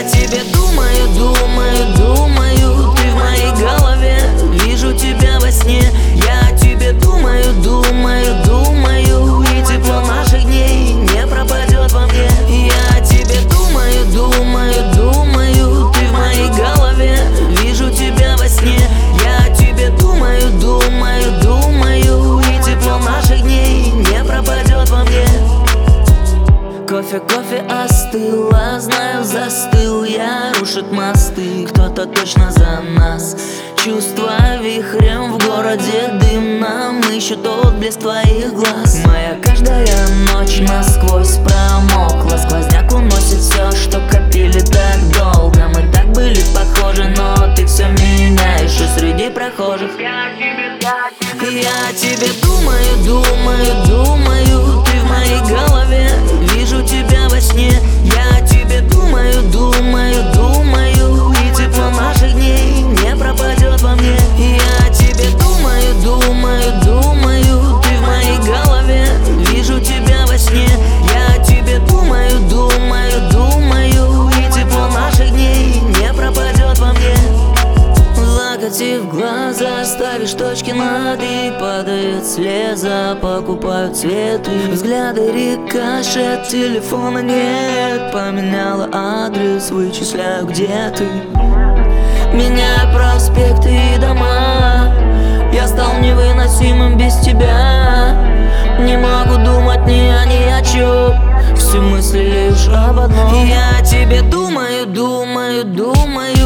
тебе думаю, думаю, думаю. Ты в моей голове, вижу тебя во сне. Я тебе думаю, думаю, думаю. И тепло наших дней не пропадет во мне. Я тебе думаю, думаю, думаю. Ты в моей голове, вижу тебя во сне. Я тебе думаю, думаю, думаю. И тепло наших дней не пропадет во мне. Кофе, кофе остыла, знаю, застыл я, рушит мосты, кто-то точно за нас. Чувства вихрем в городе дымном, ищут отблеск твоих глаз. Моя каждая ночь насквозь промокла, сквозняк уносит все, что копили так долго. Мы так были похожи, но ты все меняешь и среди прохожих. Я тебе думаю, думаю, думаю. Ты в моей голове, вижу тебя во сне. Я тебе думаю, думаю, думаю. И тепло наших дней не пропадет во мне. Я тебе думаю, думаю, думаю. Ты в моей голове, вижу тебя во сне. Я тебе думаю, думаю, думаю. И тепло наших дней не пропадет во мне. Закатив глаза, ставишь точки над «и», падает слеза, покупают цветы. Взгляды рикошет, телефона нет. Поменяла адрес, вычисляю, где ты. Меняю проспекты и дома. Я стал невыносимым без тебя. Не могу думать ни о чем. Все мысли лишь об одном. Я тебе думаю, думаю, думаю.